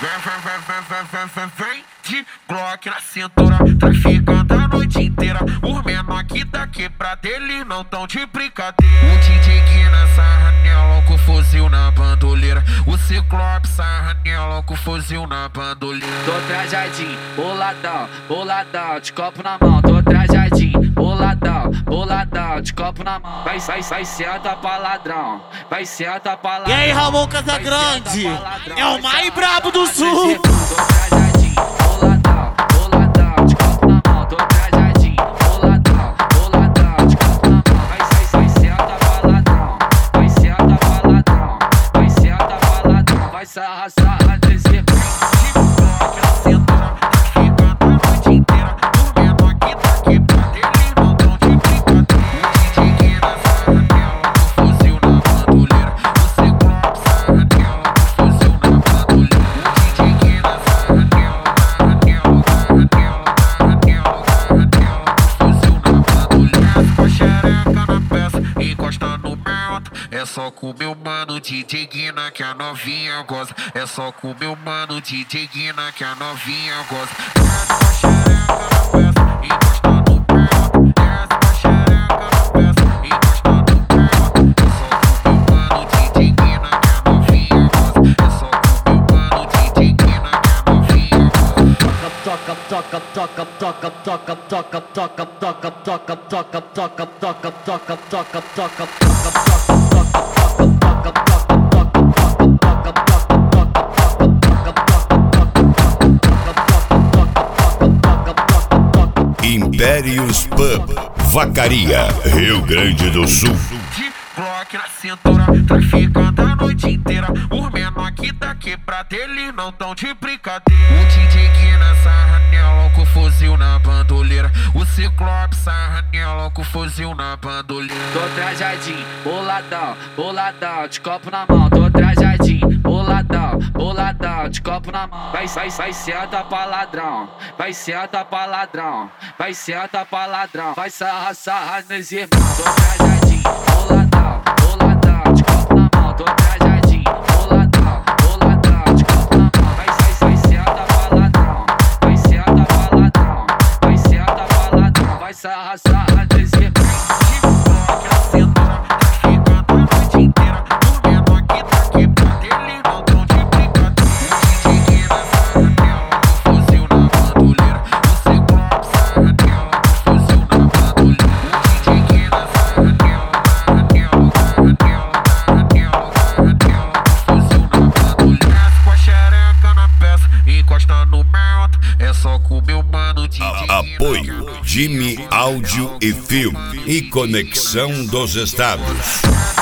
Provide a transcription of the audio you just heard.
Vem de Glock na cintura, traficando a noite inteira. Os menor aqui da quebrada, eles não tão de brincadeira. O DJ Guina sarra nela com fuzil na bandoleira. O Ciclope sarra nela com fuzil na bandoleira. Tô trajadinho, boladão, boladão, de copo na mão. Tô trajadinho, boladão, boladão, de copo na mão. Vai, senta pra ladrão, vai, senta pra ladrão. E aí, Ramon Casagrande, é o mais brabo do sul. Tô trajadinho, boladão, boladão, de copo na mão. Tô trajadinho, boladão, boladão, de copo na mão. Vai, senta pra ladrão, vai, senta pra ladrão, vai, senta pra ladrão. Vai, sarra, descer. É só com meu mano DJ Guina que a novinha goza. É só com meu mano DJ Guina que a novinha goza. Desce com a xereca na peça, encosta no pé. Desce com a xereca na peça, encosta no pé. É só com meu mano DJ Guina que a novinha goza. É só com meu mano DJ Guina que a novinha goza. Toca, toca, toca, toca, toca, toca, toca, toca, toca, toca, toca, toca, toca, toca, toca, toca. Impérios Pub, Vacaria, Rio Grande do Sul. De Glock na cintura, traficando a noite inteira. Os menor aqui da quebrada, eles não tão de brincadeira. O DJ Guina sarra nela com fuzil na bandoleira. O Ciclope sarra nela com fuzil na bandoleira. Tô trajadinho, boladão, boladão, de copo na mão. Tô trajadinho, boladão, boladão, de copo na mão. Vai, senta pra ladrão, vai, senta pra ladrão, vai, senta pra ladrão. Vai, sarra nos irmãos. Tô trajadinho, boladão, boladão, de copo na mão. Tô trajadinho, boladão, boladão, de copo na mão. Vai, senta pra ladrão, vai, senta pra ladrão, vai, senta pra ladrão. Vai, sarra nos irmãos. É só com meu mano DJ. Apoio Jimmy Áudio e Filme e Conexão dos Estados.